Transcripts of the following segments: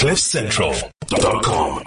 CliffCentral.com.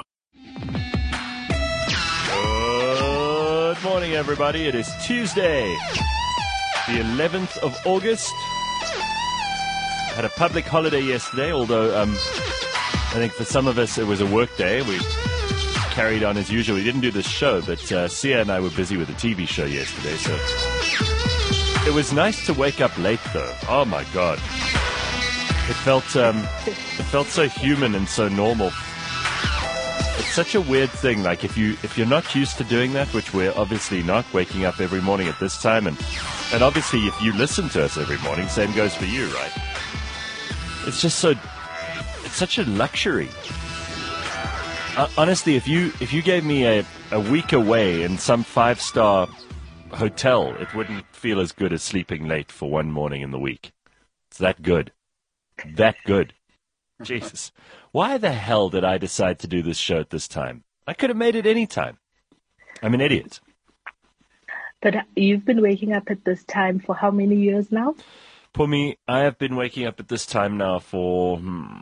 Good morning, everybody. It is Tuesday, the 11th of August. Had a public holiday yesterday, although I think for some of us it was a work day. We carried on as usual. We didn't do this show, but Sia and I were busy with a TV show yesterday, so it was nice to wake up late, though. Oh my God, it felt so human and so normal. It's such a weird thing. Like if you're not used to doing that, which we're obviously not, waking up every morning at this time, and obviously if you listen to us every morning, same goes for you, right? It's just it's such a luxury. Honestly, if you gave me a week away in some 5-star hotel, it wouldn't feel as good as sleeping late for one morning in the week. It's that good. That good. Jesus. Why the hell did I decide to do this show at this time? I could have made it any time. I'm an idiot. But you've been waking up at this time for how many years now? Pumi, I have been waking up at this time now for,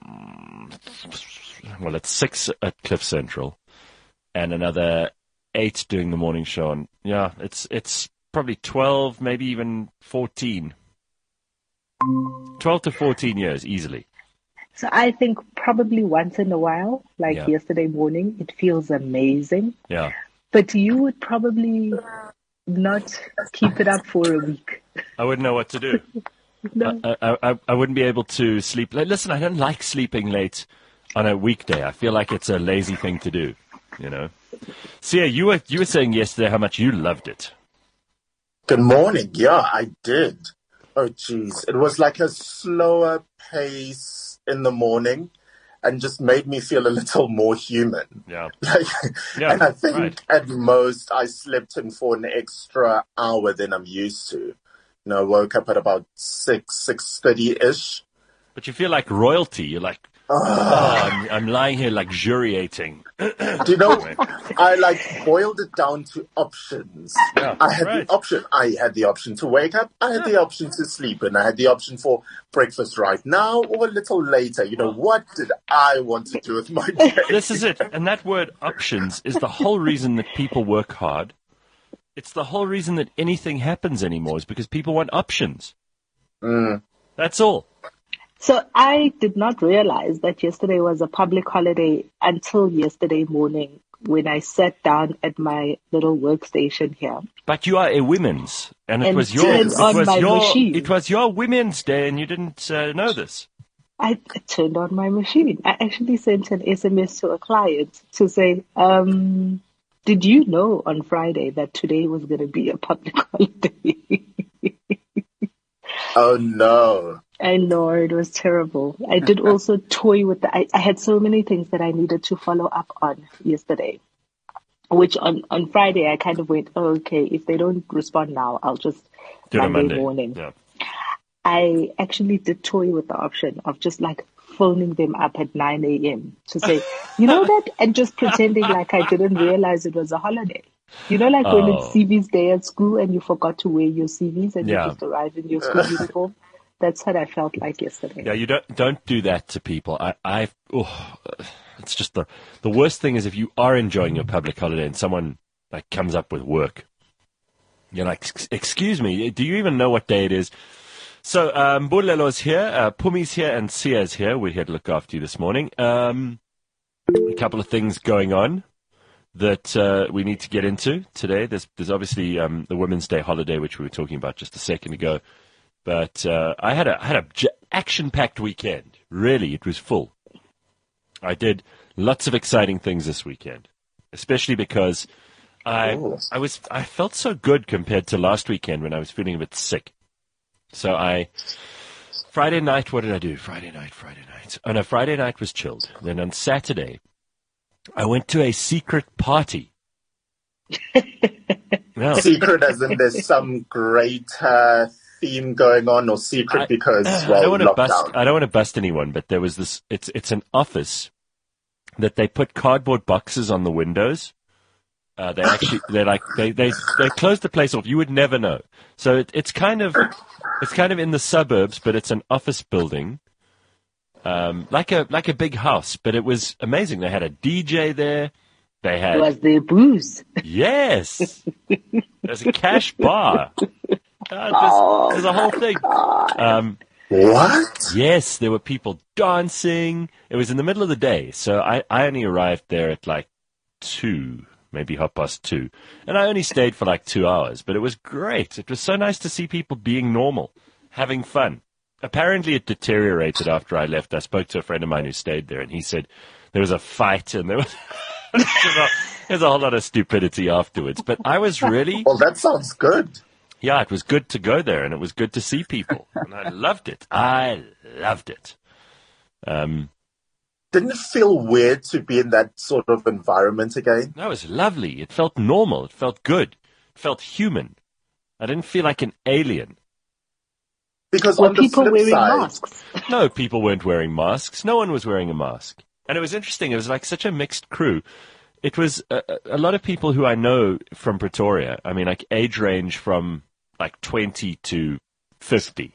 it's 6 at Cliff Central and another 8 doing the morning show. And yeah, it's probably 12, maybe even 14. 12 to 14 years, easily. So I think probably once in a while, like yesterday morning, it feels amazing. Yeah. But you would probably not keep it up for a week. I wouldn't know what to do. No. I wouldn't be able to sleep. Listen, I don't like sleeping late on a weekday. I feel like it's a lazy thing to do, you know. Sia, you were saying yesterday how much you loved it. Good morning. Yeah, I did. Oh, geez. It was like a slower pace in the morning and just made me feel a little more human. Yeah. And I think at most I slept in for an extra hour than I'm used to. You know, I woke up at about 6:30-ish. But you feel like royalty. You're like, I'm lying here luxuriating. Do you know, I boiled it down to options. Yeah, I had the option. I had the option to wake up. I had the option to sleep. And I had the option for breakfast right now or a little later. You know, what did I want to do with my day? This is it. And that word options is the whole reason that people work hard. It's the whole reason that anything happens anymore is because people want options. That's all. So I did not realize that yesterday was a public holiday until yesterday morning when I sat down at my little workstation here. But you are a women's, and it was your women's day, and you didn't know this. I turned on my machine. I actually sent an SMS to a client to say, did you know on Friday that today was going to be a public holiday? Oh, no. I know, it was terrible. I did also toy with I had so many things that I needed to follow up on yesterday, which on Friday I kind of went, okay, if they don't respond now, I'll just do it Monday morning. Yeah. I actually did toy with the option of just like phoning them up at 9 a.m. to say, you know that, and just pretending like I didn't realize it was a holiday. You know, like when it's CV's day at school and you forgot to wear your CVs and you just arrived in your school uniform. That's what I felt like yesterday. Yeah, you don't do that to people. It's just the worst thing is if you are enjoying your public holiday and someone like comes up with work. You're like, excuse me, do you even know what day it is? So, Mbulelo's here, Pumi's here, and Sia's here. We're here to look after you this morning. A couple of things going on that we need to get into today. There's obviously the Women's Day holiday, which we were talking about just a second ago. But I had a action-packed weekend. Really, it was full. I did lots of exciting things this weekend, especially because I felt so good compared to last weekend when I was feeling a bit sick. So Friday night, what did I do? Friday night. Oh no, Friday night was chilled. Then on Saturday, I went to a secret party. No. Secret as in there's some great theme going on, or secret because I don't want to bust anyone, but there was this. It's an office that they put cardboard boxes on the windows. They closed the place off. You would never know. So it's kind of in the suburbs, but it's an office building. like a big house, but it was amazing. They had a DJ there. They had Was there booze? yes, there's a cash bar. There's a whole thing. What? Yes, there were people dancing. It was in the middle of the day, so I only arrived there at like 2, maybe 2:30, and I only stayed for like 2 hours. But it was great. It was so nice to see people being normal, having fun. Apparently, it deteriorated after I left. I spoke to a friend of mine who stayed there, and he said there was a fight and there was there's a whole lot of stupidity afterwards. But I was really Well, that sounds good. yeah, it was good to go there, and it was good to see people, and I loved it. I loved it. Didn't it feel weird to be in that sort of environment again? That was lovely. It felt normal. It felt good. It felt human. I didn't feel like an alien. Because Were on the people flip wearing side, masks? No, people weren't wearing masks. No one was wearing a mask. And it was interesting. It was like such a mixed crew. It was a lot of people who I know from Pretoria. I mean, like age range from like 20 to 50.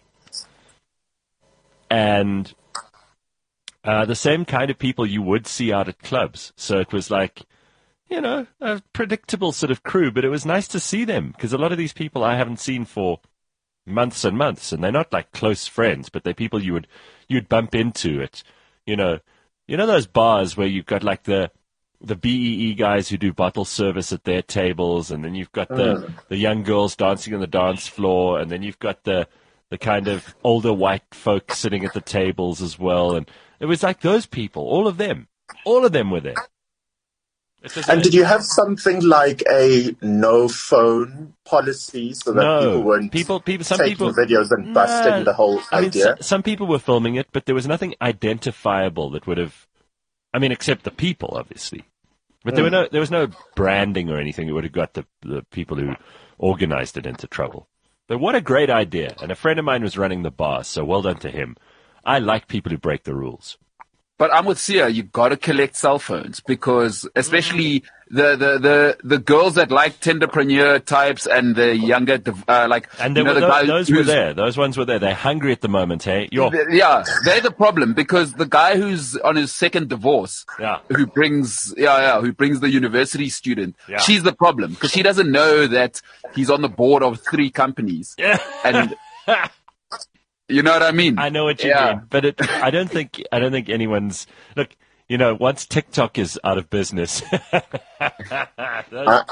And the same kind of people you would see out at clubs. So it was like, you know, a predictable sort of crew, but it was nice to see them because a lot of these people I haven't seen for months and months, and they're not like close friends, but they're people you'd bump into at, you know those bars where you've got like the BEE guys who do bottle service at their tables, and then you've got the young girls dancing on the dance floor, and then you've got the kind of older white folk sitting at the tables as well, and it was like those people, all of them were there. and did you have something like a no phone policy so that people weren't some taking people videos and busting the whole idea? Some people were filming it, but there was nothing identifiable that would have, I mean, except the people, obviously. But there was no branding or anything that would have got the people who organized it into trouble. But what a great idea. And a friend of mine was running the bar, so well done to him. I like people who break the rules. But I'm with Sia. You got to collect cell phones because, especially the girls that like Tinderpreneur types and the younger and those were there. Those ones were there. They're hungry at the moment. Hey, yeah, they're the problem because the guy who's on his second divorce, who brings the university student, she's the problem because she doesn't know that he's on the board of 3 companies. Yeah. And you know what I mean? I know what you mean, but I don't think anyone's look. You know, once TikTok is out of business, I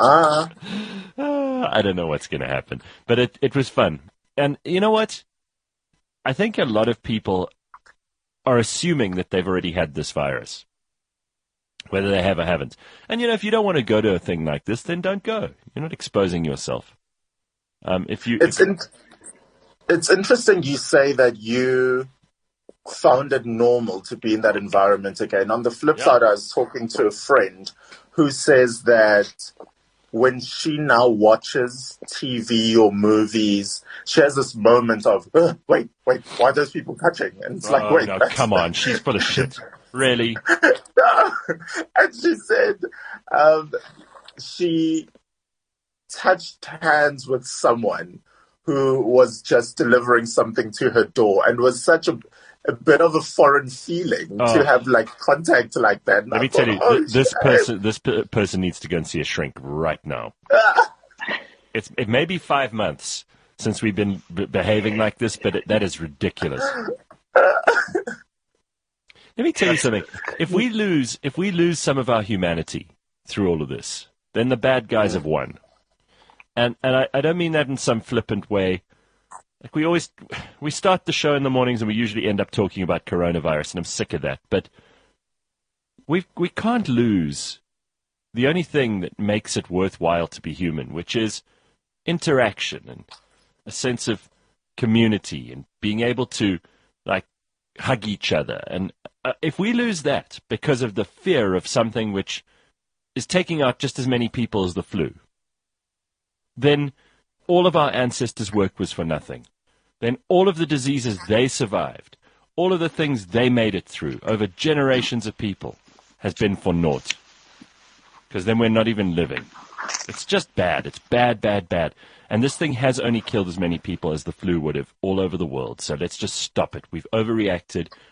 don't know what's going to happen. But it was fun, and you know what? I think a lot of people are assuming that they've already had this virus, whether they have or haven't. And you know, if you don't want to go to a thing like this, then don't go. You're not exposing yourself. It's interesting you say that you found it normal to be in that environment again. On the flip side, I was talking to a friend who says that when she now watches TV or movies, she has this moment of, wait, why are those people touching? And it's like, wait. No, come on, she's full of shit. Really? No. And she said she touched hands with someone who was just delivering something to her door, and was such a bit of a foreign feeling to have like contact like that. And let me tell you, this person needs to go and see a shrink right now. It may be 5 months since we've been behaving like this, but that is ridiculous. Let me tell you something. If we lose some of our humanity through all of this, then the bad guys have won. And I don't mean that in some flippant way. Like we start the show in the mornings and we usually end up talking about coronavirus, and I'm sick of that. But we can't lose the only thing that makes it worthwhile to be human, which is interaction and a sense of community and being able to like hug each other. And if we lose that because of the fear of something which is taking out just as many people as the flu, then all of our ancestors' work was for nothing. Then all of the diseases they survived, all of the things they made it through over generations of people has been for naught. Because then we're not even living. It's just bad. It's bad, bad, bad. And this thing has only killed as many people as the flu would have all over the world. So let's just stop it. We've overreacted.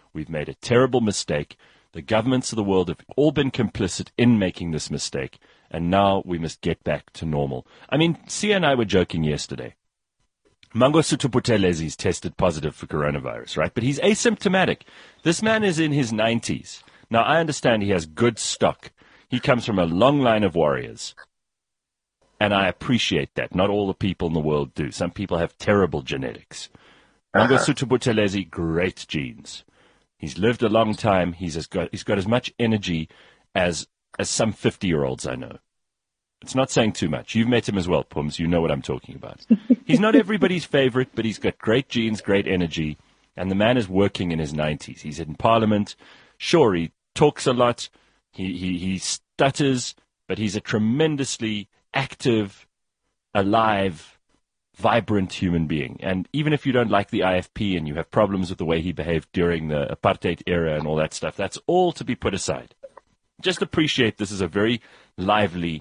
We've made a terrible mistake. The governments of the world have all been complicit in making this mistake, and now we must get back to normal. I mean, Sia and I were joking yesterday. Mangosuthu Buthelezis tested positive for coronavirus, right? But he's asymptomatic. This man is in his 90s. Now, I understand he has good stock. He comes from a long line of warriors. And I appreciate that. Not all the people in the world do. Some people have terrible genetics. Mangosuthu Buthelezi, great genes. He's lived a long time. He's got as much energy as some 50-year-olds I know. It's not saying too much. You've met him as well, Pums. You know what I'm talking about. He's not everybody's favorite, but he's got great genes, great energy, and the man is working in his 90s. He's in Parliament. Sure, he talks a lot. He stutters, but he's a tremendously active, alive, vibrant human being. And even if you don't like the IFP and you have problems with the way he behaved during the apartheid era and all that stuff, that's all to be put aside. Just appreciate this is a very lively,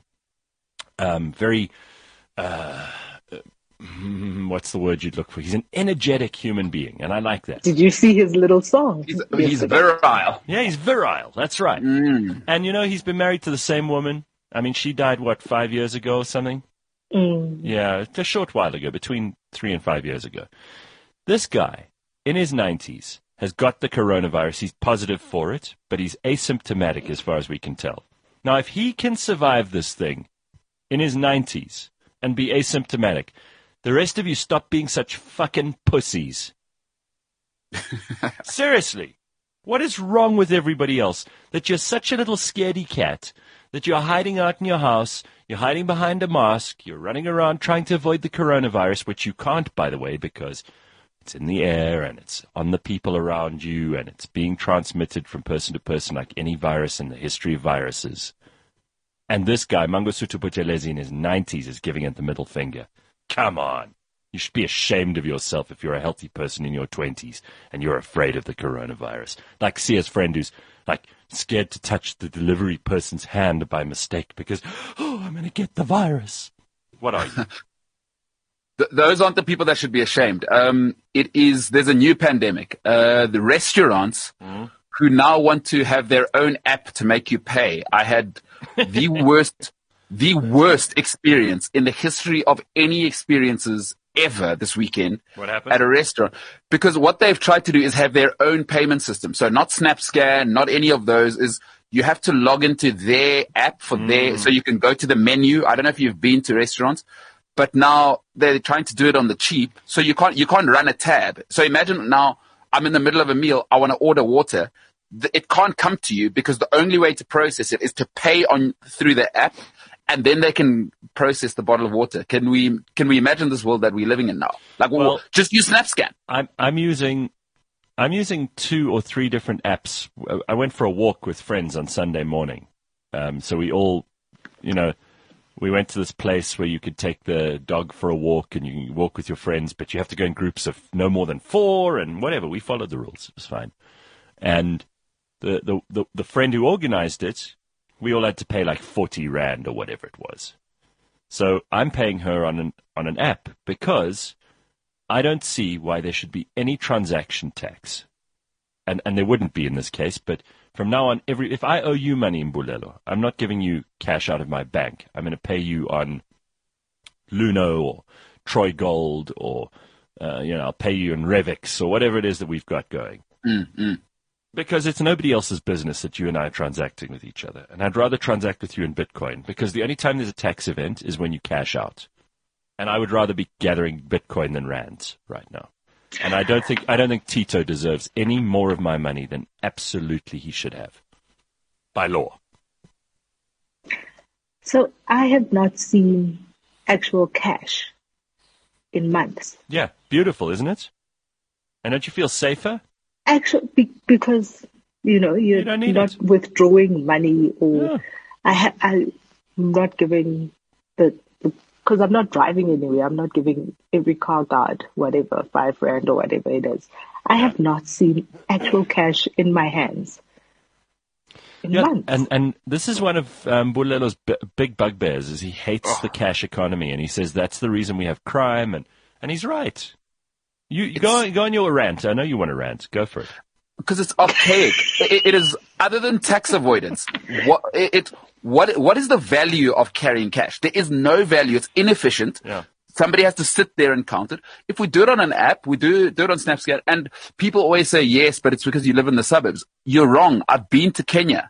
what's the word you'd look for? He's an energetic human being, and I like that. Did you see his little song? He's virile. Yeah, he's virile. That's right. And, he's been married to the same woman. I mean, she died, 5 years ago or something? Yeah, a short while ago, between 3 and 5 years ago. This guy, in his 90s, has got the coronavirus. He's positive for it, but he's asymptomatic as far as we can tell. Now, if he can survive this thing in his 90s and be asymptomatic, the rest of you stop being such fucking pussies. Seriously. What is wrong with everybody else? That you're such a little scaredy cat, that you're hiding out in your house, you're hiding behind a mask, you're running around trying to avoid the coronavirus, which you can't, by the way, because it's in the air and it's on the people around you and it's being transmitted from person to person like any virus in the history of viruses. And this guy, Mangosuthu Buthelezi, in his 90s, is giving it the middle finger. Come on. You should be ashamed of yourself if you're a healthy person in your 20s and you're afraid of the coronavirus. Like Sia's friend who's, scared to touch the delivery person's hand by mistake because, I'm going to get the virus. What are you? Those aren't the people that should be ashamed. There's a new pandemic. The restaurants who now want to have their own app to make you pay. I had the worst experience in the history of any experiences ever this weekend. What happened? At a restaurant. Because what they've tried to do is have their own payment system. So not SnapScan, not any of those. Is you have to log into their app so you can go to the menu. I don't know if you've been to restaurants, but now they're trying to do it on the cheap. So you can't run a tab. So imagine now I'm in the middle of a meal. I want to order water. It can't come to you because the only way to process it is to pay through the app, and then they can process the bottle of water. Can we imagine this world that we're living in now? Just use SnapScan. I'm using 2 or 3 different apps. I went for a walk with friends on Sunday morning. So we all, we went to this place where you could take the dog for a walk and you can walk with your friends, but you have to go in groups of no more than 4 and whatever. We followed the rules. It was fine. And the friend who organized it, we all had to pay 40 Rand or whatever it was. So I'm paying her on an app because I don't see why there should be any transaction tax. And there wouldn't be in this case, but from now on, if I owe you money in Mbulelo, I'm not giving you cash out of my bank. I'm going to pay you on Luno or Troy Gold or, I'll pay you in Revix or whatever it is that we've got going. Because it's nobody else's business that you and I are transacting with each other. And I'd rather transact with you in Bitcoin because the only time there's a tax event is when you cash out. And I would rather be gathering Bitcoin than rands right now. And I don't think Tito deserves any more of my money than absolutely he should have. By law. So I have not seen actual cash in months. Yeah, beautiful, isn't it? And don't you feel safer? Actually, because, you're not withdrawing money or I'm not giving because I'm not driving anywhere. I'm not giving every car guard, whatever, 5 Rand or whatever it is. I have not seen actual cash in my hands in months. And this is one of Bulelo's big bugbears is he hates the cash economy. And he says that's the reason we have crime. And he's right. You go on your rant. I know you want to rant. Go for it. Because it's archaic. It is, other than tax avoidance, what is the value of carrying cash? There is no value. It's inefficient. Yeah. Somebody has to sit there and count it. If we do it on an app, we do it on SnapScan, and people always say, yes, but it's because you live in the suburbs. You're wrong. I've been to Kenya.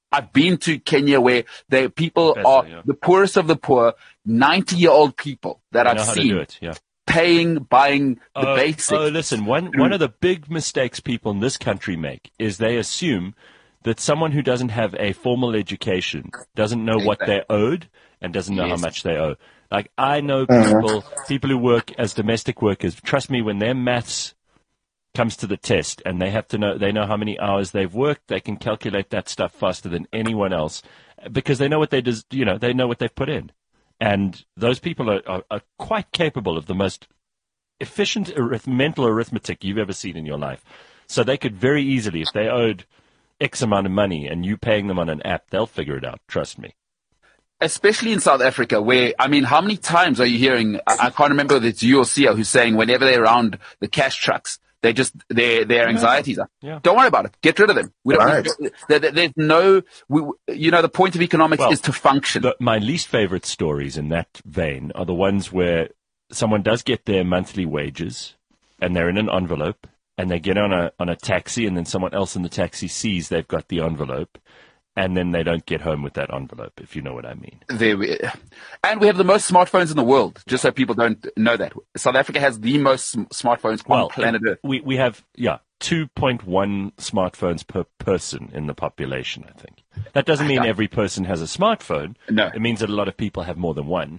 Where people are the poorest of the poor, 90-year-old people that I've seen buying the basics. Oh, listen, one of the big mistakes people in this country make is they assume that someone who doesn't have a formal education doesn't know what they're owed and doesn't know how much they owe. Like, I know people who work as domestic workers. Trust me, when their maths comes to the test and they know how many hours they've worked, they can calculate that stuff faster than anyone else because they know what they know what they've put in. And those people are quite capable of the most efficient mental arithmetic you've ever seen in your life. So they could very easily, if they owed X amount of money and you paying them on an app, they'll figure it out. Trust me. Especially in South Africa, where, I mean, how many times are you hearing, I can't remember if it's you or Sia who's saying whenever they're around the cash trucks, their anxieties are. Yeah. Don't worry about it. Get rid of them. There's no, the point of economics is to function. My least favorite stories in that vein are the ones where someone does get their monthly wages and they're in an envelope and they get on a taxi and then someone else in the taxi sees they've got the envelope. And then they don't get home with that envelope, if you know what I mean. And we have the most smartphones in the world, just so people don't know that. South Africa has the most smartphones on planet Earth. We have, 2.1 smartphones per person in the population, I think. That doesn't mean every person has a smartphone. No. It means that a lot of people have more than one.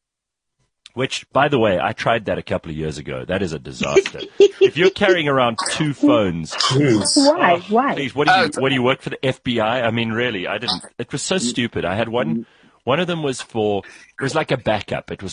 Which, by the way, I tried that a couple of years ago. That is a disaster. If you're carrying around 2 phones, why? Please, what do you work for the FBI? I mean, really, I didn't. It was so stupid. I had one. One of them was it was like a backup. It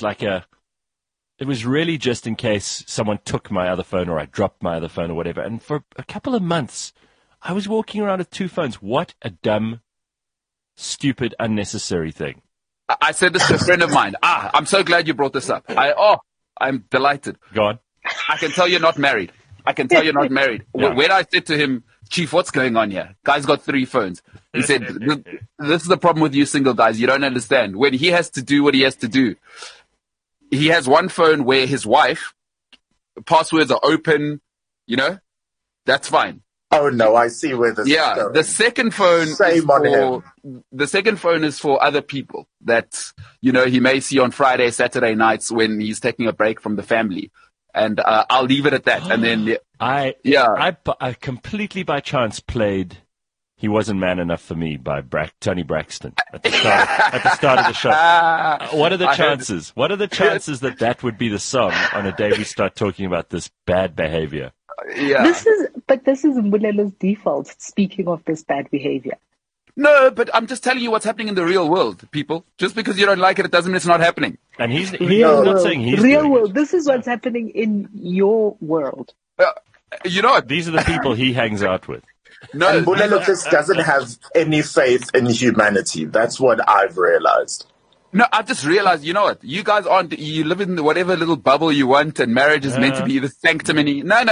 was really just in case someone took my other phone or I dropped my other phone or whatever. And for a couple of months, I was walking around with 2 phones. What a dumb, stupid, unnecessary thing. I said this to a friend of mine. I'm so glad you brought this up. I'm delighted. Go on. I can tell you're not married. Yeah. When I said to him, Chief, what's going on here? Guy's got 3 phones. He said, this is the problem with you single guys. You don't understand. When he has to do what he has to do, he has one phone where his wife, passwords are open, that's fine. Oh no, I see where this is going. The second phone the second phone is for other people that, he may see on Friday, Saturday nights when he's taking a break from the family. And I'll leave it at that. And then I completely by chance played He Wasn't Man Enough for Me by Tony Braxton at the start of the show. What are the chances? What are the chances that would be the song on a day we start talking about this bad behavior? Yeah. This is Mbulela's default, speaking of this bad behavior. No, but I'm just telling you what's happening in the real world, people. Just because you don't like it, it doesn't mean it's not happening. And he's not saying he's real world. This is what's happening in your world. These are the people he hangs out with. No, and Mbulela just doesn't have any faith in humanity. That's what I've realized. No, I've just realized, you know what? You guys you live in whatever little bubble you want, and marriage is meant to be the sanctimony. No.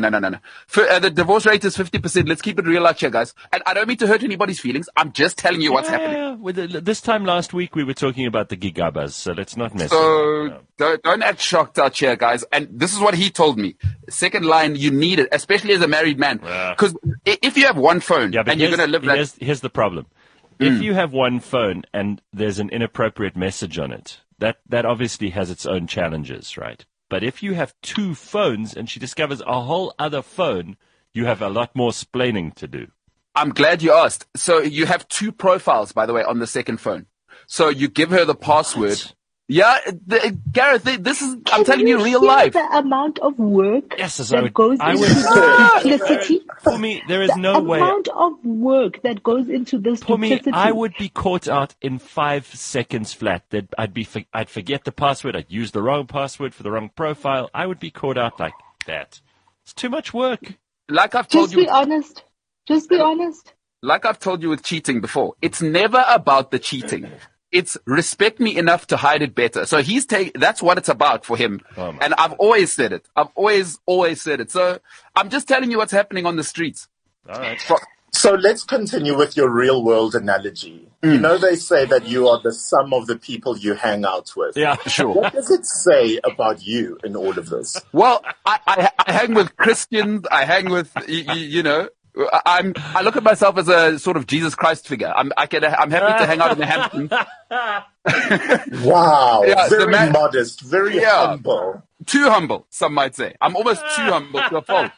The divorce rate is 50%. Let's keep it real out here, guys. And I don't mean to hurt anybody's feelings. I'm just telling you what's happening. This time last week, we were talking about the gigabas, so let's not mess don't act shocked out here, guys. And this is what he told me. Second line, you need it, especially as a married man. Because if you have one phone and you're going to live that... Here's the problem. If you have one phone and there's an inappropriate message on it, that obviously has its own challenges, right? But if you have 2 phones and she discovers a whole other phone, you have a lot more splaining to do. I'm glad you asked. So you have 2 profiles, by the way, on the second phone. So you give her the password. Yeah, Gareth, I'm telling you real life. The amount of work that goes into duplicity. For me, there is no way. The amount of work that goes into this duplicity. For me, I would be caught out in 5 seconds flat. That I'd forget the password. I'd use the wrong password for the wrong profile. I would be caught out like that. It's too much work. Like I've told you. Just be honest. Like I've told you with cheating before, it's never about the cheating. It's respect me enough to hide it better. So that's what it's about for him. And I've always said it. I've always said it. So I'm just telling you what's happening on the streets. All right. So let's continue with your real world analogy. You know, they say that you are the sum of the people you hang out with. Yeah, sure. What does it say about you in all of this? Well, I hang with Christians. I hang with, you know, I look at myself as a sort of Jesus Christ figure. I'm happy to hang out in the Hamptons. Wow. Yeah, very modest, very humble. Too humble, some might say. I'm almost too humble to a fault.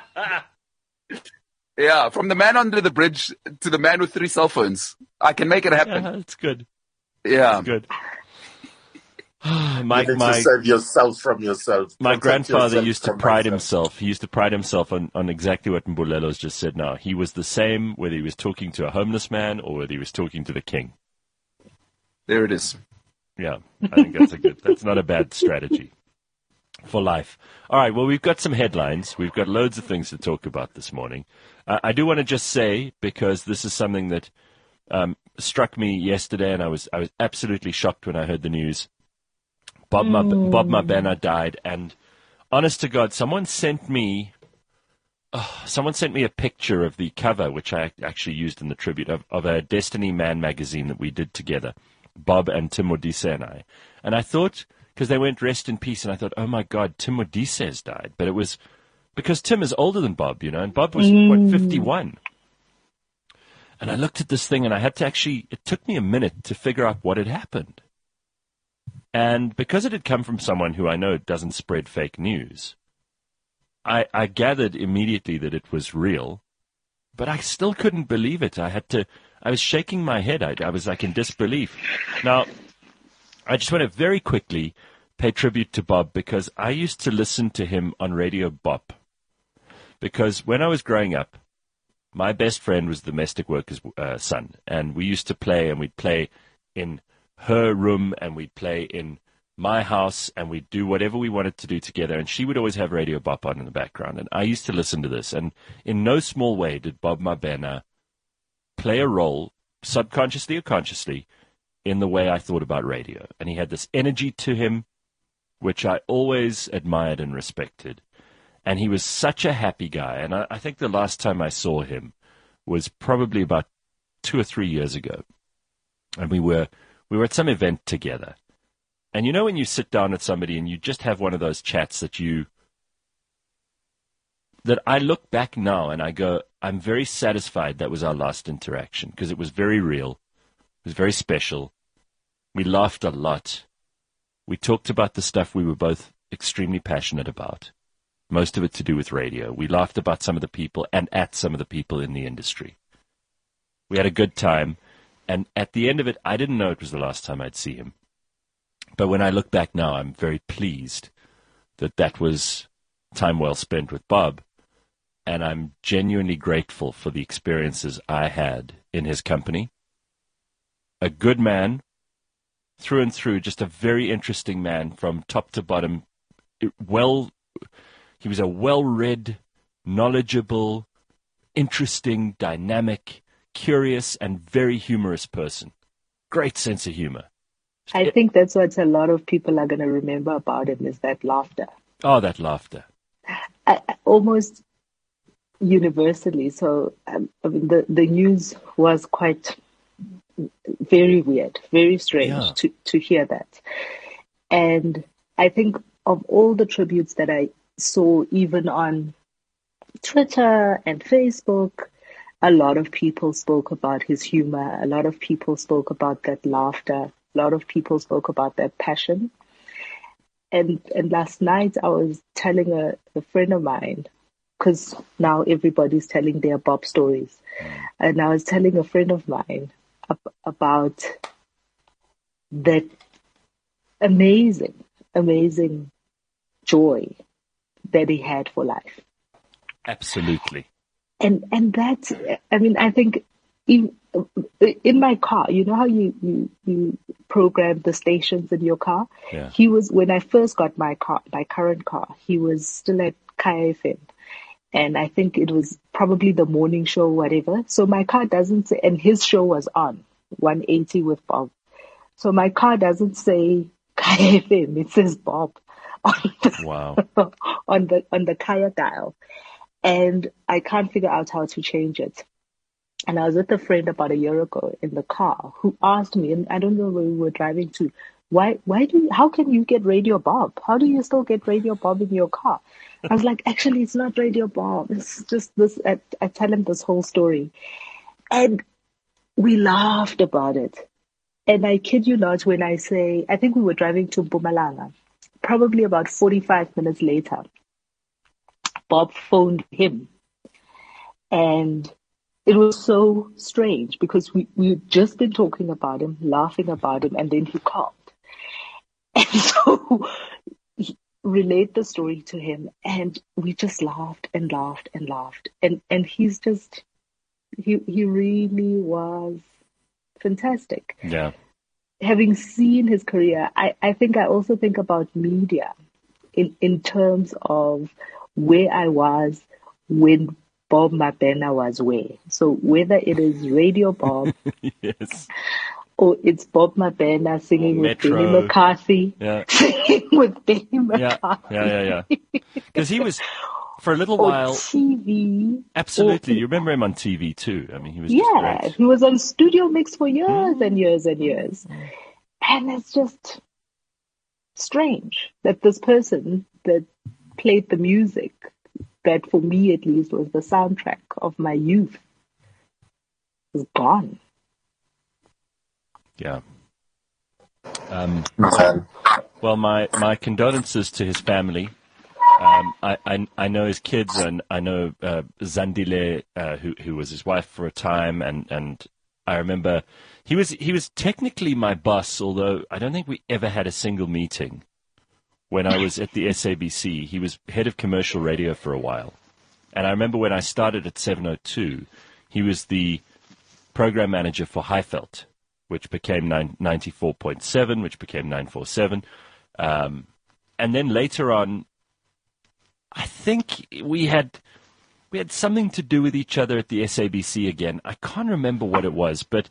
Yeah, from the man under the bridge to the man with 3 cell phones. I can make it happen. Yeah, that's good. Yeah. That's good. You need to save yourself from yourself. My grandfather used to pride himself. He used to pride himself on exactly what Mbulelo's just said now. He was the same whether he was talking to a homeless man or whether he was talking to the king. There it is. Yeah, I think that's not a bad strategy for life. All right, well, we've got some headlines. We've got loads of things to talk about this morning. I do want to just say, because this is something that struck me yesterday, and I was absolutely shocked when I heard the news. Bob Mabena died, and honest to God, someone sent me a picture of the cover, which I actually used in the tribute, of a Destiny Man magazine that we did together, Bob and Tim Modise and I. And I thought, because they went rest in peace, and I thought, oh my God, Tim Modise has died. But it was because Tim is older than Bob, you know, and Bob was, 51. And I looked at this thing, and I had to it took me a minute to figure out what had happened. And because it had come from someone who I know doesn't spread fake news, I gathered immediately that it was real, but I still couldn't believe it. I was shaking my head. I was like in disbelief. Now, I just want to very quickly pay tribute to Bob, because I used to listen to him on Radio Bop. Because when I was growing up, my best friend was the domestic worker's son, and we used to play, and we'd play in her room, and we'd play in my house, and we'd do whatever we wanted to do together, and she would always have Radio Bop on in the background, and I used to listen to this, and in no small way did Bob Mabena play a role, subconsciously or consciously, in the way I thought about radio. And he had this energy to him, which I always admired and respected. And he was such a happy guy. And I think the last time I saw him was probably about 2 or 3 years ago. And we were at some event together. And you know when you sit down with somebody and you just have one of those chats that I look back now and I go, I'm very satisfied that was our last interaction, because it was very real. It was very special. We laughed a lot. We talked about the stuff we were both extremely passionate about, most of it to do with radio. We laughed about some of the people and at some of the people in the industry. We had a good time, and at the end of it, I didn't know it was the last time I'd see him. But when I look back now, I'm very pleased that was time well spent with Bob, and I'm genuinely grateful for the experiences I had in his company. A good man, through and through, just a very interesting man from top to bottom. He was a well-read, knowledgeable, interesting, dynamic, curious, and very humorous person. Great sense of humor. I think that's what a lot of people are going to remember about him, is that laughter. Oh, that laughter. Almost universally. So, I mean, the news was quite very weird, very strange to hear that. And I think of all the tributes that I saw, even on Twitter and Facebook, a lot of people spoke about his humor. A lot of people spoke about that laughter. A lot of people spoke about that passion. And last night I was telling a friend of mine, because now everybody's telling their Bob stories. And I was telling a friend of mine about that amazing, amazing joy that he had for life. Absolutely. And that's, I mean, I think in my car, you know how you program the stations in your car? Yeah. He was, when I first got my current car, he was still at Kaya FM. And I think it was probably the morning show, whatever. So my car doesn't say, and his show was on 180 with Bob. So my car doesn't say Kaya FM. It says Bob on the, wow. on the Kaya dial. and I can't figure out how to change it. And I was with a friend about a year ago in the car who asked me, and I don't know where we were driving to, how can you get Radio Bob? How do you still get Radio Bob in your car? I was like, actually, it's not Radio Bob. It's just this. I tell him this whole story. And we laughed about it. And I kid you not when I say, I think we were driving to Mpumalanga. Probably about 45 minutes later, Bob phoned him. And it was so strange because we'd just been talking about him, laughing about him, and then he called. And so relate the story to him, and we just laughed and laughed and laughed. And he's just, he really was fantastic. Yeah. Having seen his career, I think I also think about media in terms of where I was when Bob Mabena was where. So whether it is Radio Bob, yes, or it's Bob Mabena singing with Benny McCarthy, singing with Benny McCarthy. Yeah. Because he was, for a little while, TV. Absolutely, you remember him on TV too. I mean, he was just great. He was on Studio Mix for years and years and years, and it's just strange that this person that played the music, that for me at least was the soundtrack of my youth, is gone. Yeah. Well, my condolences to his family. I know his kids, and I know Zandile, who was his wife for a time, and I remember he was technically my boss, although I don't think we ever had a single meeting. When I was at the SABC, he was head of commercial radio for a while, and I remember when I started at 702, he was the program manager for Highveld, which became 94.7, which became 947. And then later on, I think we had something to do with each other at the SABC again. I can't remember what it was, but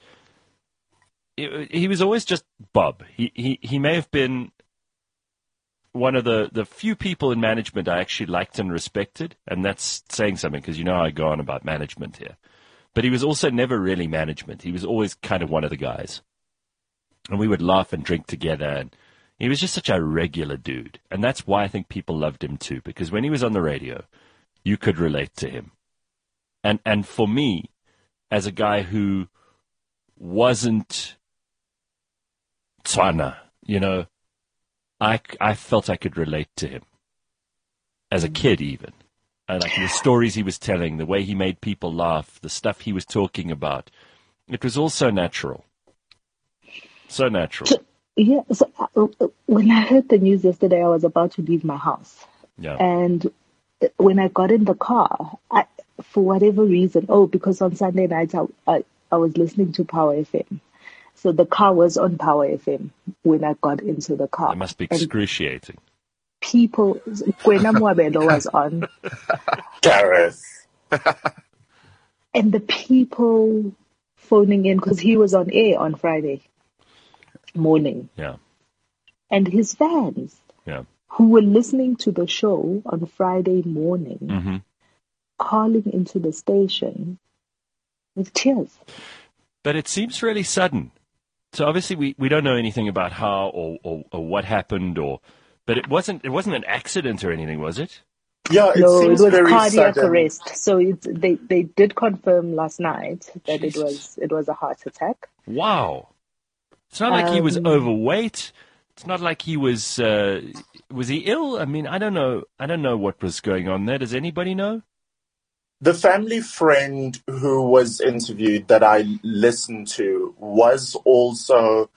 he was always just Bob. He may have been one of the few people in management I actually liked and respected, and that's saying something because you know I go on about management here. But he was also never really management. He was always kind of one of the guys. And we would laugh and drink together. And he was just such a regular dude. And that's why I think people loved him too. Because when he was on the radio, you could relate to him. And for me, as a guy who wasn't Tswana, you know, I felt I could relate to him. As a kid even. Like the stories he was telling, the way he made people laugh, the stuff he was talking about. It was all so natural. So natural. So, when I heard the news yesterday, I was about to leave my house. Yeah. And when I got in the car, for whatever reason, because on Sunday nights I was listening to Power FM. So the car was on Power FM when I got into the car. It must be excruciating. People, Kwena Mwabelo was on. Gareth. And the people phoning in, because he was on air on Friday morning. Yeah. And his fans, who were listening to the show on Friday morning, calling into the station with tears. But it seems really sudden. So obviously we don't know anything about how or what happened but it wasn't an accident or anything, was it? Yeah, it seems was very cardiac sudden. arrest. So they did confirm last night that it was a heart attack. Wow. It's not like he was overweight. It's not like he was he ill? I mean, I don't know what was going on there. Does anybody know? The family friend who was interviewed that I listened to was also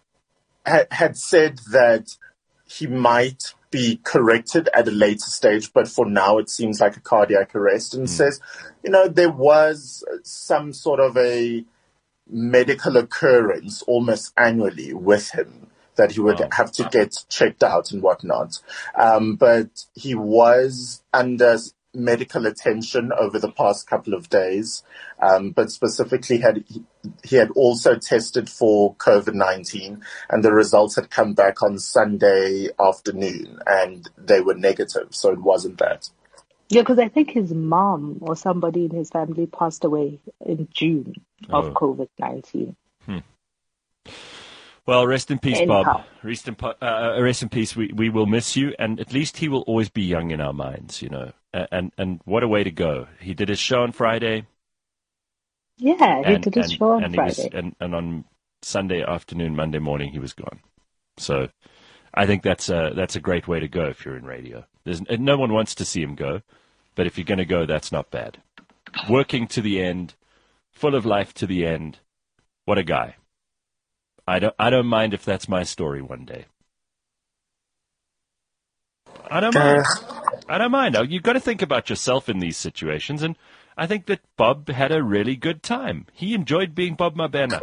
had said that he might be corrected at a later stage, but for now it seems like a cardiac arrest, and says, there was some sort of a medical occurrence almost annually with him that he would have to get checked out and whatnot. But he was under medical attention over the past couple of days, but specifically he had also tested for COVID-19, and the results had come back on Sunday afternoon, and they were negative, so it wasn't that. Yeah, because I think his mom or somebody in his family passed away in June of COVID-19. Well, rest in peace, Anyhow. Bob. Rest in peace. We will miss you, and at least he will always be young in our minds, you know. And what a way to go. He did his show on Friday. Yeah, he did his show on Friday. And on Sunday afternoon, Monday morning, he was gone. So I think that's a great way to go if you're in radio. No one wants to see him go, but if you're going to go, that's not bad. Working to the end, full of life to the end. What a guy. I don't mind if that's my story one day. I don't mind. You've got to think about yourself in these situations, and I think that Bob had a really good time. He enjoyed being Bob Mabena.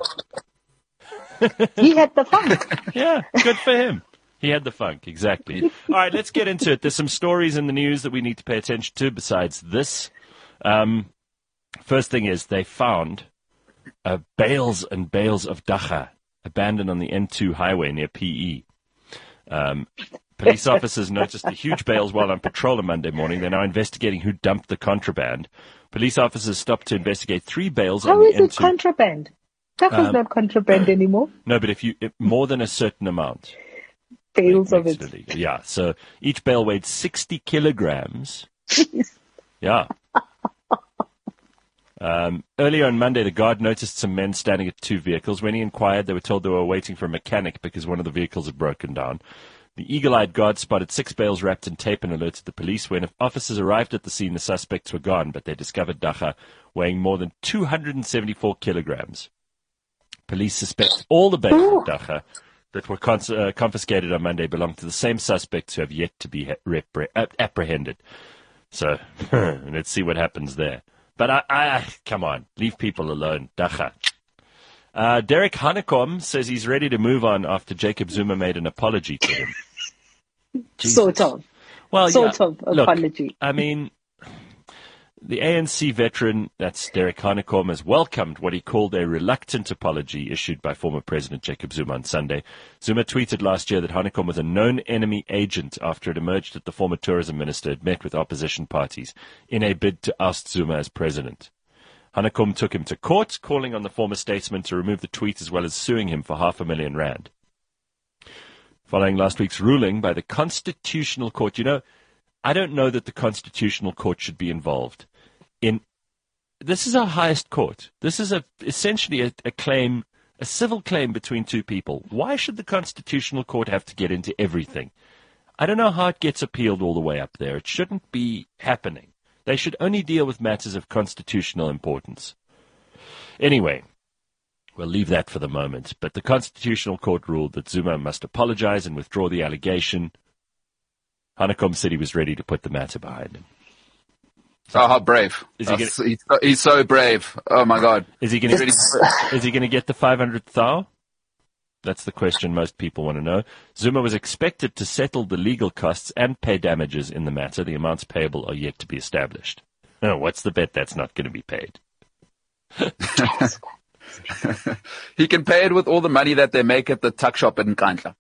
He had the funk. Yeah, good for him. He had the funk, exactly. All right, let's get into it. There's some stories in the news that we need to pay attention to besides this. First thing is they found bales and bales of dacha abandoned on the N2 highway near PE. Police officers noticed the huge bales while on patrol on Monday morning. They're now investigating who dumped the contraband. Police officers stopped to investigate 3 bales on the N2. How is it contraband? Dacha's not contraband anymore. No, but if more than a certain amount. Bales of it. Illegal. Yeah, so each bale weighed 60 kilograms. Jeez. Yeah. Earlier on Monday, the guard noticed some men standing at 2 vehicles. When he inquired, they were told they were waiting for a mechanic because one of the vehicles had broken down. The eagle-eyed guard spotted 6 bales wrapped in tape and alerted the police. When officers arrived at the scene, the suspects were gone, but they discovered dacha weighing more than 274 kilograms. Police suspect all the bales of dacha that were confiscated on Monday belong to the same suspects who have yet to be apprehended. So let's see what happens there. But I come on, leave people alone. Dacha. Derek Hanekom says he's ready to move on after Jacob Zuma made an apology to him. Sort of. Well, sort of apology. Look, I mean, the ANC veteran, that's Derek Hanekom, has welcomed what he called a reluctant apology issued by former President Jacob Zuma on Sunday. Zuma tweeted last year that Hanekom was a known enemy agent after it emerged that the former tourism minister had met with opposition parties in a bid to oust Zuma as president. Hanekom took him to court, calling on the former statesman to remove the tweet as well as suing him for R500,000. Following last week's ruling by the Constitutional Court, I don't know that the Constitutional Court should be involved. This is our highest court. This is essentially a claim, a civil claim between 2 people. Why should the Constitutional Court have to get into everything? I don't know how it gets appealed all the way up there. It shouldn't be happening. They should only deal with matters of constitutional importance. Anyway, we'll leave that for the moment. But the Constitutional Court ruled that Zuma must apologize and withdraw the allegation. Hanekom said he was ready to put the matter behind him. Oh, how brave! He's so brave. Oh my God! Is he going to get the 500 thou? That's the question most people want to know. Zuma was expected to settle the legal costs and pay damages in the matter. The amounts payable are yet to be established. Oh, what's the bet that's not going to be paid? He can pay it with all the money that they make at the tuck shop in Nkandla.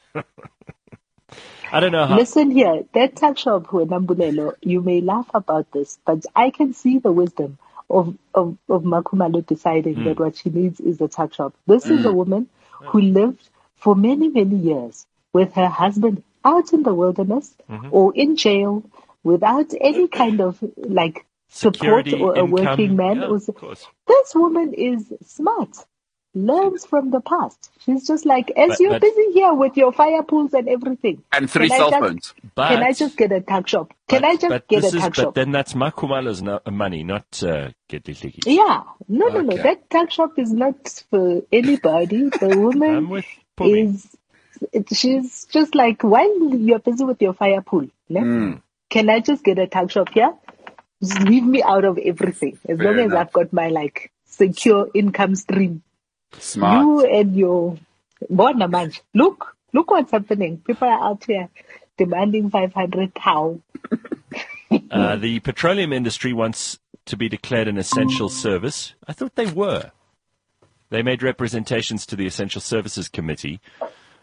I don't know how. Listen here, that tuck shop, Nambulelo, you may laugh about this, but I can see the wisdom of Makhumalo deciding that what she needs is a tuck shop. This is a woman who lived for many, many years with her husband out in the wilderness or in jail without any kind of support or a working man. Yeah, this woman is smart, learns from the past. She's just you're busy here with your fire pools and everything. And 3 cell phones. Can I just get a tuck shop? But then that's Makhumalo's money, not Gedlihleki. Yeah. No. That tuck shop is not for anybody. The woman she's just while you're busy with your fire pool, can I just get a tuck shop here? Just leave me out of everything. As long as I've got my secure income stream. Smart. You and your look what's happening. People are out here demanding 500 how. The petroleum industry wants to be declared an essential service. I thought they were. They made representations to the Essential Services Committee.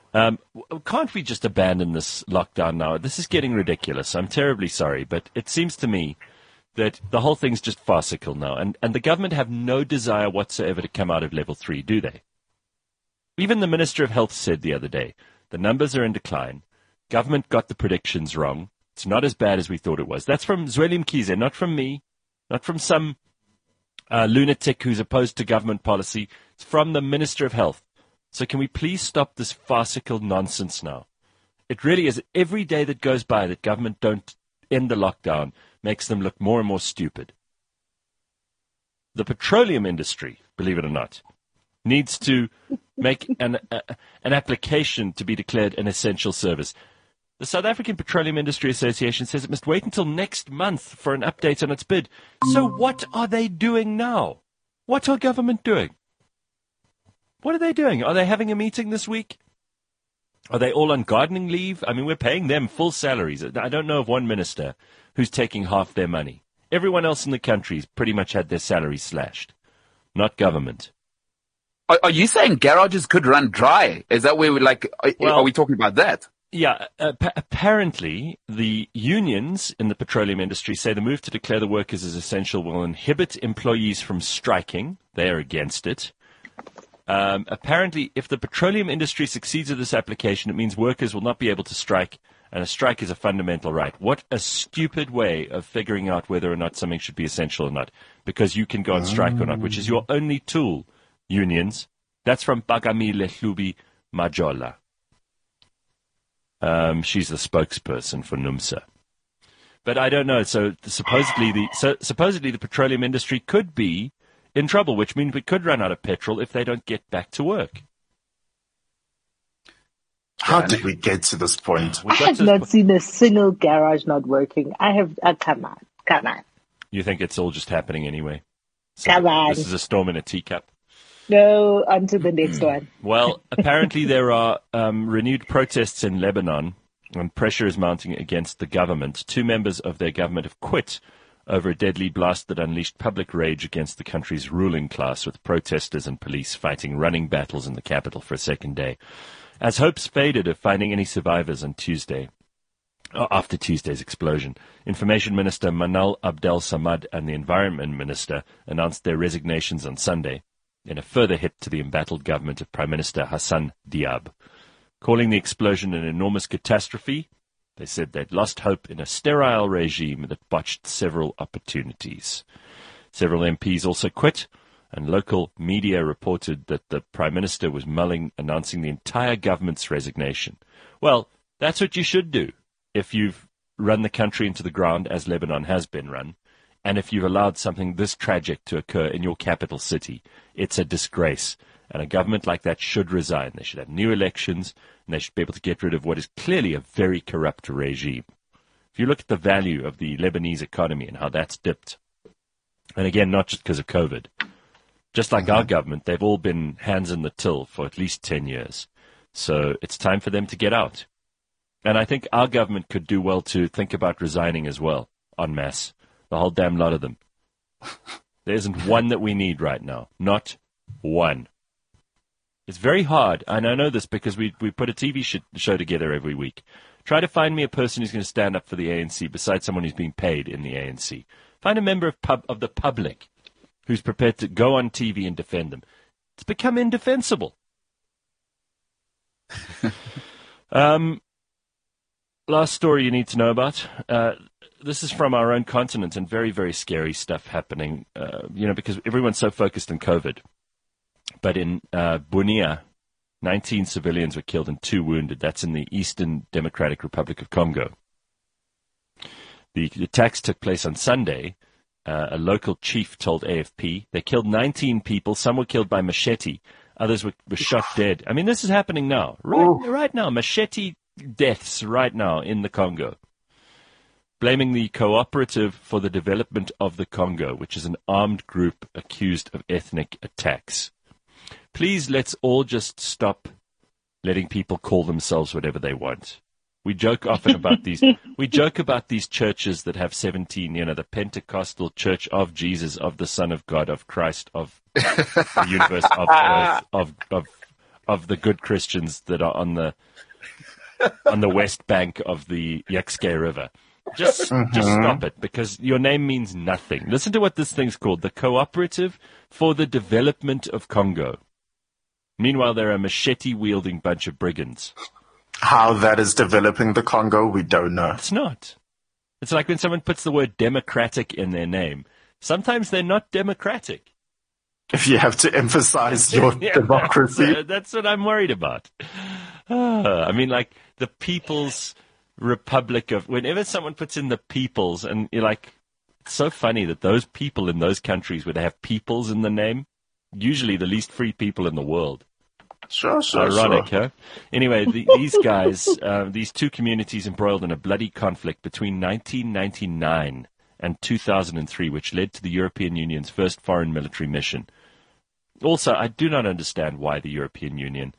Can't we just abandon this lockdown now? This is getting ridiculous. I'm terribly sorry, but it seems to me that the whole thing's just farcical now, and the government have no desire whatsoever to come out of level 3, do they? Even the Minister of Health said the other day, the numbers are in decline. Government got the predictions wrong. It's not as bad as we thought it was. That's from Zweli Mkhize, not from me, not from some lunatic who's opposed to government policy. It's from the Minister of Health. So can we please stop this farcical nonsense now? It really is. Every day that goes by that government don't end the lockdown makes them look more and more stupid. The petroleum industry, believe it or not, needs to make an application to be declared an essential service. The South African Petroleum Industry Association says it must wait until next month for an update on its bid. So what are they doing now? What are government doing? What are they doing? Are they having a meeting this week? Are they all on gardening leave? I mean, we're paying them full salaries. I don't know of one minister who's taking half their money. Everyone else in the country's pretty much had their salaries slashed. Not government. Are you saying garages could run dry? Is that where are we talking about that? Yeah, apparently the unions in the petroleum industry say the move to declare the workers as essential will inhibit employees from striking. They are against it. Apparently, if the petroleum industry succeeds with this application, it means workers will not be able to strike, and a strike is a fundamental right. What a stupid way of figuring out whether or not something should be essential or not, because you can go on strike or not, which is your only tool, unions. That's from Pagamile Hlubi Majola. She's the spokesperson for NUMSA. But I don't know. So supposedly the petroleum industry could be in trouble, which means we could run out of petrol if they don't get back to work. How did we get to this point? I have not seen a single garage not working. I have, come on. You think it's all just happening anyway? So come on. This is a storm in a teacup. No, on to the next one. Well, apparently there are renewed protests in Lebanon, and pressure is mounting against the government. 2 members of their government have quit over a deadly blast that unleashed public rage against the country's ruling class, with protesters and police fighting running battles in the capital for a second day. As hopes faded of finding any survivors on Tuesday, after Tuesday's explosion, Information Minister Manal Abdel Samad and the Environment Minister announced their resignations on Sunday, in a further hit to the embattled government of Prime Minister Hassan Diab. Calling the explosion an enormous catastrophe, they said they'd lost hope in a sterile regime that botched several opportunities. Several MPs also quit, and local media reported that the Prime Minister was mulling announcing the entire government's resignation. Well, that's what you should do if you've run the country into the ground, as Lebanon has been run, and if you've allowed something this tragic to occur in your capital city. It's a disgrace, and a government like that should resign. They should have new elections, and they should be able to get rid of what is clearly a very corrupt regime. If you look at the value of the Lebanese economy and how that's dipped, and again, not just because of COVID, just like our government, they've all been hands in the till for at least 10 years. So it's time for them to get out. And I think our government could do well to think about resigning as well, en masse. The whole damn lot of them. There isn't one that we need right now. Not one. It's very hard, and I know this because we put a TV show together every week. Try to find me a person who's going to stand up for the ANC besides someone who's being paid in the ANC. Find a member of the public who's prepared to go on TV and defend them. It's become indefensible. Last story you need to know about. This is from our own continent, and very, very scary stuff happening, because everyone's so focused on COVID. But in Bunia, 19 civilians were killed and 2 wounded. That's in the Eastern Democratic Republic of Congo. The attacks took place on Sunday. A local chief told AFP they killed 19 people. Some were killed by machete. Others were shot dead. I mean, this is happening now. Right now. Machete deaths right now in the Congo. Blaming the Cooperative for the Development of the Congo, which is an armed group accused of ethnic attacks. Please, let's all just stop letting people call themselves whatever they want. We joke often about these. We joke about these churches that have 17. The Pentecostal Church of Jesus, of the Son of God, of Christ, of the universe, of Earth, of the good Christians that are on the west bank of the Yexke River. Just stop it, because your name means nothing. Listen to what this thing's called, the Cooperative for the Development of Congo. Meanwhile, they're a machete-wielding bunch of brigands. How that is developing the Congo, we don't know. It's not. It's like when someone puts the word democratic in their name. Sometimes they're not democratic. If you have to emphasize your democracy. That's what I'm worried about. I mean, like the People's Republic of... Whenever someone puts in the peoples, and you're like, it's so funny that those people in those countries would have peoples in the name. Usually the least free people in the world. Sure. Ironic, huh? Anyway, these guys, these two communities embroiled in a bloody conflict between 1999 and 2003, which led to the European Union's first foreign military mission. Also, I do not understand why the European Union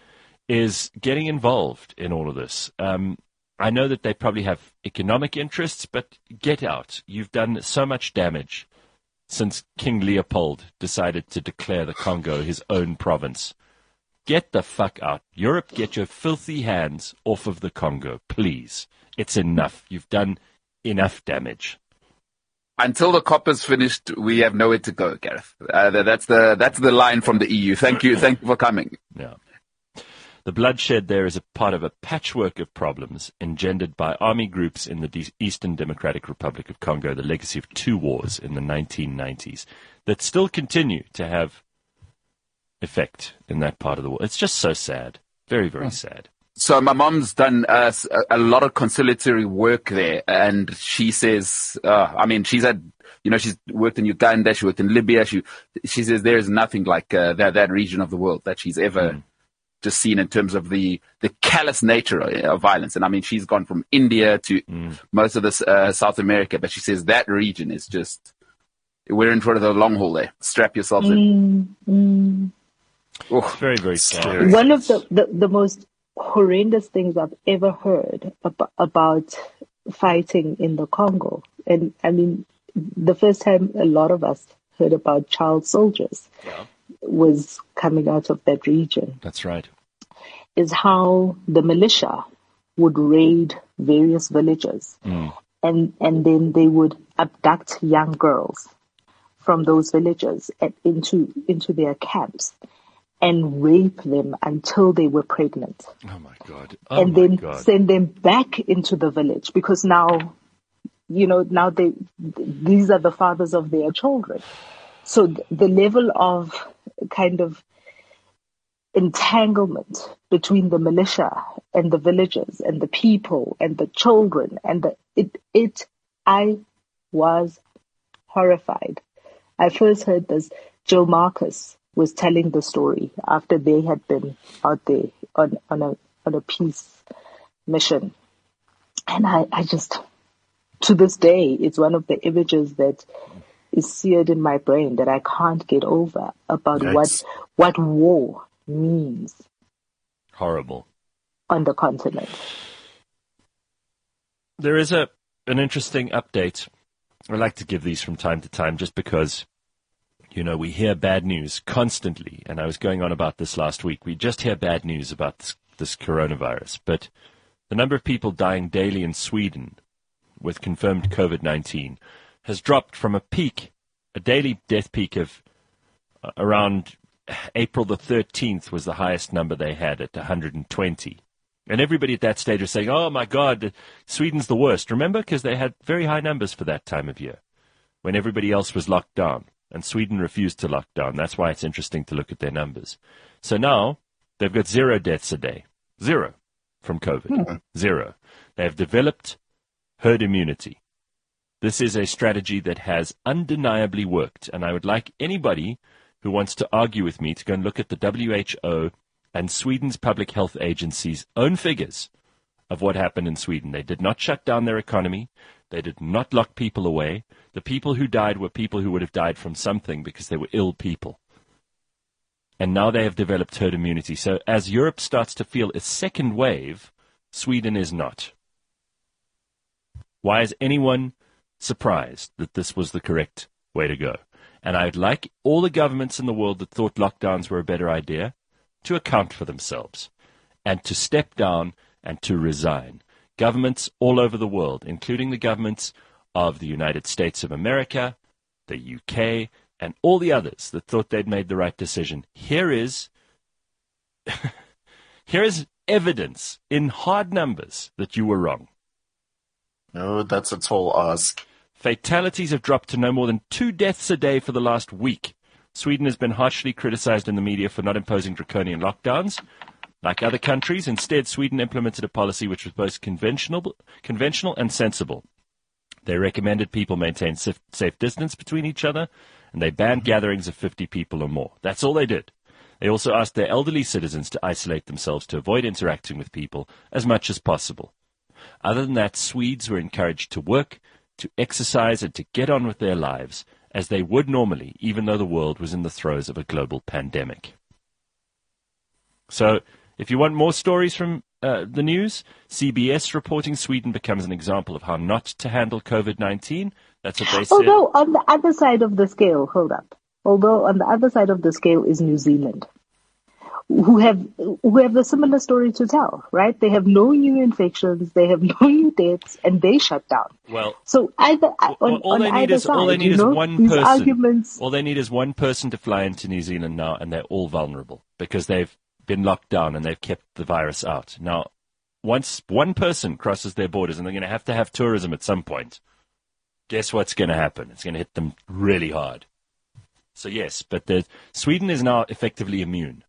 is getting involved in all of this. I know that they probably have economic interests, but get out. You've done so much damage since King Leopold decided to declare the Congo his own province. Get the fuck out. Europe, get your filthy hands off of the Congo, please. It's enough. You've done enough damage. Until the copper's finished, we have nowhere to go, Gareth. That's the line from the EU. Thank you for coming. Yeah. The bloodshed there is a part of a patchwork of problems engendered by army groups in the Eastern Democratic Republic of Congo, the legacy of two wars in the 1990s that still continue to have effect in that part of the world. It's just so sad. Very, very sad. So my mom's done a lot of conciliatory work there, and she says, she's had, she's worked in Uganda, she worked in Libya. She says there is nothing like that region of the world that she's ever just seen in terms of the callous nature of violence. And I mean, she's gone from India to most of this South America, but she says that region is just, we're in front of the long haul there. Strap yourselves in. Oh, very, very scary. One of the most horrendous things I've ever heard about fighting in the Congo, and I mean, the first time a lot of us heard about child soldiers was coming out of that region. That's right. Is how the militia would raid various villages, and then they would abduct young girls from those villages into their camps and rape them until they were pregnant. Oh my God. Send them back into the village, because now these are the fathers of their children. So the level of kind of entanglement between the militia and the villages and the people and the children and I was horrified. I first heard this, Joe Marcus was telling the story after they had been out there on a peace mission. And I just, to this day, it's one of the images that is seared in my brain that I can't get over about what war means. Horrible. On the continent. There is an interesting update. I like to give these from time to time just because, we hear bad news constantly. And I was going on about this last week. We just hear bad news about this coronavirus. But the number of people dying daily in Sweden with confirmed COVID-19 has dropped from a daily death peak of around April the 13th was the highest number they had at 120. And everybody at that stage was saying, oh my God, Sweden's the worst. Remember? Because they had very high numbers for that time of year when everybody else was locked down and Sweden refused to lock down. That's why it's interesting to look at their numbers. So now they've got 0 deaths a day. 0 from COVID. 0. They have developed herd immunity. This is a strategy that has undeniably worked, and I would like anybody who wants to argue with me to go and look at the WHO and Sweden's public health agency's own figures of what happened in Sweden. They did not shut down their economy. They did not lock people away. The people who died were people who would have died from something because they were ill people. And now they have developed herd immunity. So as Europe starts to feel a second wave, Sweden is not. Why is anyone surprised that this was the correct way to go? And I'd like all the governments in the world that thought lockdowns were a better idea, to account for themselves and to step down and to resign. Governments all over the world, including the governments of the United States of America, the UK, and all the others that thought they'd made the right decision. Here is evidence in hard numbers that you were wrong. No, that's a tall ask. Fatalities have dropped to no more than 2 deaths a day for the last week. Sweden has been harshly criticized in the media for not imposing draconian lockdowns. Like other countries, instead, Sweden implemented a policy which was both conventional and sensible. They recommended people maintain safe distance between each other, and they banned gatherings of 50 people or more. That's all they did. They also asked their elderly citizens to isolate themselves to avoid interacting with people as much as possible. Other than that, Swedes were encouraged to work, to exercise, and to get on with their lives as they would normally, even though the world was in the throes of a global pandemic. So, if you want more stories from the news, CBS reporting Sweden becomes an example of how not to handle COVID-19. That's what they said. Although on the other side of the scale, hold up. Although on the other side of the scale is New Zealand, who have a similar story to tell, right? They have no new infections, they have no new deaths, and they shut down. Well, so all they need is one person. All they need is one person to fly into New Zealand now, and they're all vulnerable because they've been locked down and they've kept the virus out. Now, once one person crosses their borders, and they're going to have tourism at some point, guess what's going to happen? It's going to hit them really hard. So yes, but Sweden is now effectively immune.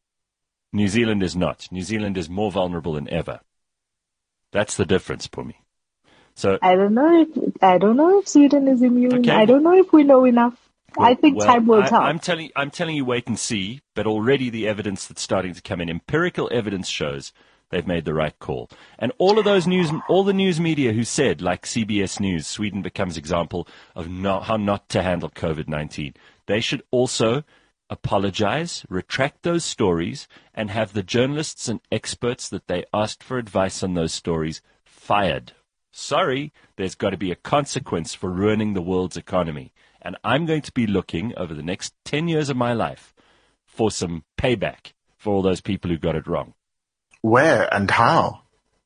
New Zealand is not. New Zealand is more vulnerable than ever. That's the difference, Pumi. So I don't know if Sweden is immune. Okay, I don't know if we know enough. I think time will tell. I'm telling you, wait and see. But already the evidence that's starting to come in, empirical evidence shows they've made the right call. And all the news media who said, like CBS News, Sweden becomes example of how not to handle COVID-19. They should also apologize, retract those stories, and have the journalists and experts that they asked for advice on those stories fired. Sorry, there's got to be a consequence for ruining the world's economy. And I'm going to be looking over the next 10 years of my life for some payback for all those people who got it wrong. Where and how?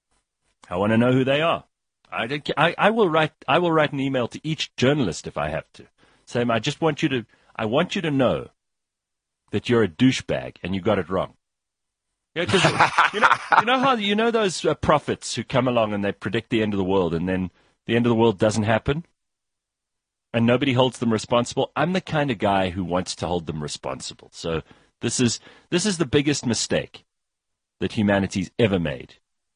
I want to know who they are. I will write an email to each journalist if I have to. Say, I want you to know that you're a douchebag and you got it wrong. Yeah, because you know those prophets who come along and they predict the end of the world, and then the end of the world doesn't happen, and nobody holds them responsible. I'm the kind of guy who wants to hold them responsible. So this is the biggest mistake that humanity's ever made.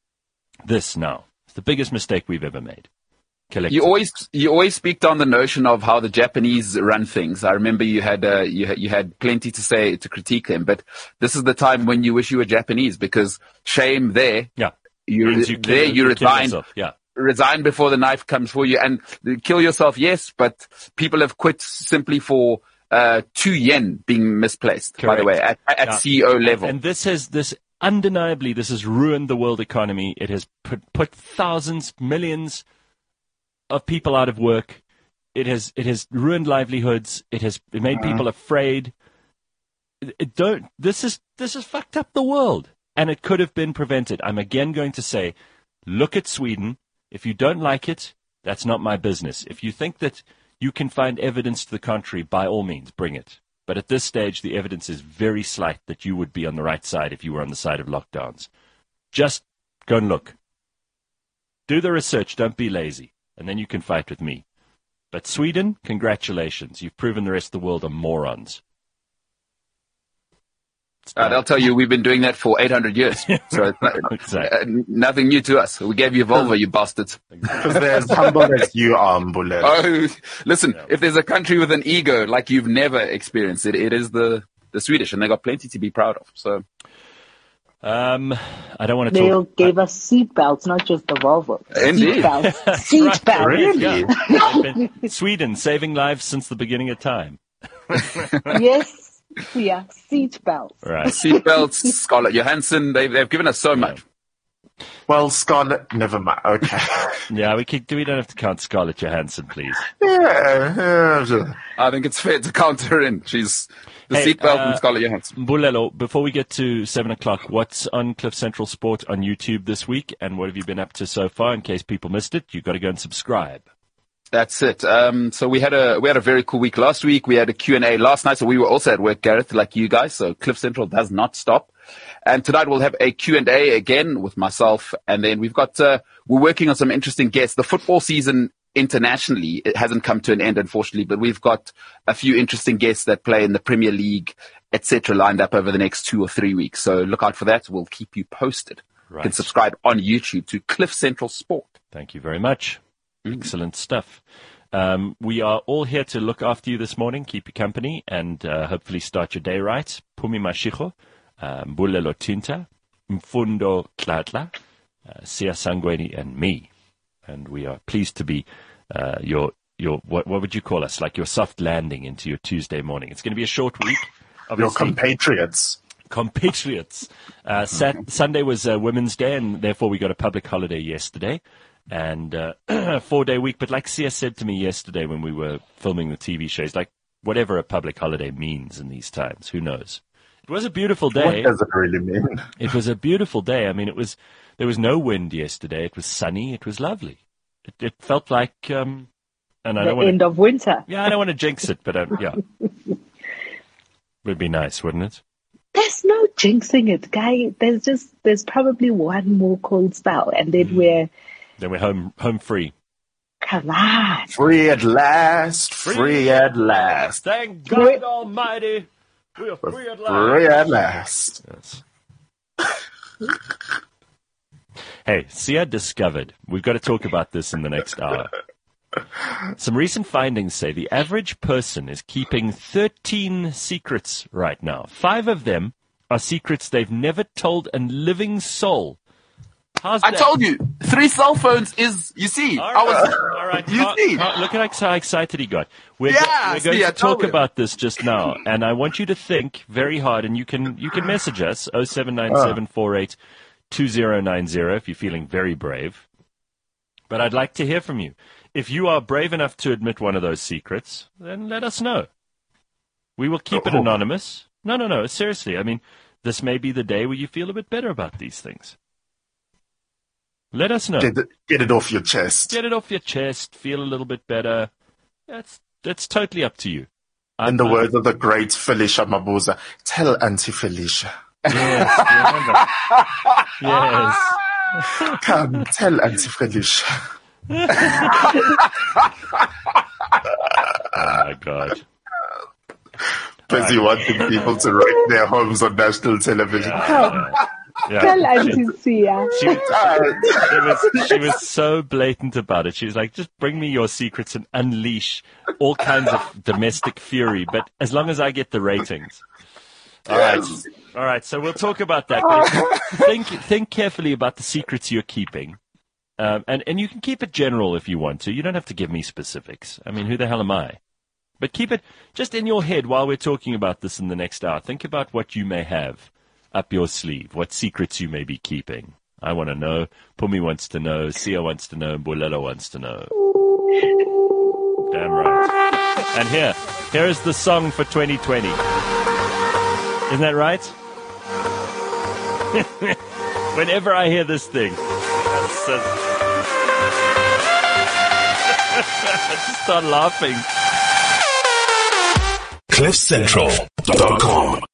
It's the biggest mistake we've ever made. You always speak down the notion of how the Japanese run things. I remember you had plenty to say to critique them, but this is the time when you wish you were Japanese, because shame there. Yeah, you resign. Yeah. Resign before the knife comes for you, and kill yourself. Yes, but people have quit simply for 2 yen being misplaced. Correct. By the way, at CEO level. And this has ruined the world economy. It has put thousands, millions of people out of work. It has ruined livelihoods. It made people afraid. This has fucked up the world, and it could have been prevented. I'm again going to say, look at Sweden. If you don't like it, that's not my business. If you think that you can find evidence to the contrary, by all means, bring it. But at this stage, the evidence is very slight that you would be on the right side if you were on the side of lockdowns. Just go and look. Do the research. Don't be lazy. And then you can fight with me. But Sweden, congratulations. You've proven the rest of the world are morons. They'll tell you we've been doing that for 800 years. So it's nothing new to us. We gave you Volvo, you bastards. Because they're as humble as you are, Mbulelo. Oh, listen, if there's a country with an ego like you've never experienced it, it is the Swedish, and they got plenty to be proud of. So, I don't want to talk. They gave us seatbelts, not just the Volvo. Indeed. Seatbelts. Really? Yeah. Sweden, saving lives since the beginning of time. Yes. Yeah, seatbelts. Right. Seatbelts, Scarlett Johansson, they've given us so much. Well, Scarlett, never mind. Okay. Yeah, we don't have to count Scarlett Johansson, please. Yeah. I think it's fair to count her in. She's the seatbelt and Scarlett Johansson. Mbulelo, before we get to 7 o'clock, what's on Cliff Central Sport on YouTube this week, and what have you been up to so far? In case people missed it, you've got to go and subscribe. That's it. So we had a very cool week last week. We had a Q&A last night, so we were also at work, Gareth, like you guys. So Cliff Central does not stop. And tonight we'll have a Q&A again with myself. And then we've got, we're working on some interesting guests. The football season internationally, it hasn't come to an end, unfortunately, but we've got a few interesting guests that play in the Premier League, etc., lined up over the next 2 or 3 weeks. So look out for that. We'll keep you posted. Right. You can subscribe on YouTube to Cliff Central Sport. Thank you very much. Excellent stuff. We are all here to look after you this morning, keep you company, and hopefully start your day right. Pumi Mashiko, Mbulelo Tinta, Mfundo Tlatla, Sia Sangweni, and me. And we are pleased to be your what would you call us? Like your soft landing into your Tuesday morning. It's going to be a short week. Obviously. Your compatriots. Sunday was Women's Day, and therefore we got a public holiday yesterday. And a 4-day week. But like Sia said to me yesterday when we were filming the TV shows, like whatever a public holiday means in these times, who knows? It was a beautiful day. What does it really mean? It was a beautiful day. I mean, there was no wind yesterday. It was sunny. It was lovely. It felt like and I don't want end of winter. Yeah, I don't want to jinx it, but yeah, it would be nice, wouldn't it? There's no jinxing it, guy. There's probably one more cold spell, and then we're home free. Come on. Free at last. Free at last. Thank God Almighty. We are free at last. Free at last. Yes. Hey, Sia discovered. We've got to talk about this in the next hour. Some recent findings say the average person is keeping 13 secrets right now. 5 of them are secrets they've never told a living soul. I told you, 3 cell phones is, you see. All right. You see. Look at how excited he got. We're going to talk about this just now, and I want you to think very hard, and you can message us, 0797482090 if you're feeling very brave. But I'd like to hear from you. If you are brave enough to admit one of those secrets, then let us know. We will keep it anonymous. No, seriously. I mean, this may be the day where you feel a bit better about these things. Let us know. Get it off your chest. Get it off your chest. Feel a little bit better. That's totally up to you. In the words of the great Felicia Mabuza, tell Auntie Felicia. Yes, remember. Yes. Come, tell Auntie Felicia. Oh, my God. Because you wanted people to wreck their homes on national television. Yeah. Tell Auntie Sia. She was so blatant about it. She was like, just bring me your secrets and unleash all kinds of domestic fury, but as long as I get the ratings. All right. So we'll talk about that. But think carefully about the secrets you're keeping. And you can keep it general if you want to. You don't have to give me specifics. I mean, who the hell am I? But keep it just in your head while we're talking about this in the next hour. Think about what you may have up your sleeve, what secrets you may be keeping. I want to know. Pumi wants to know. Sia wants to know. Mbulelo wants to know. Damn right. And here is the song for 2020. Isn't that right? Whenever I hear this thing, I just start laughing. CliffCentral.com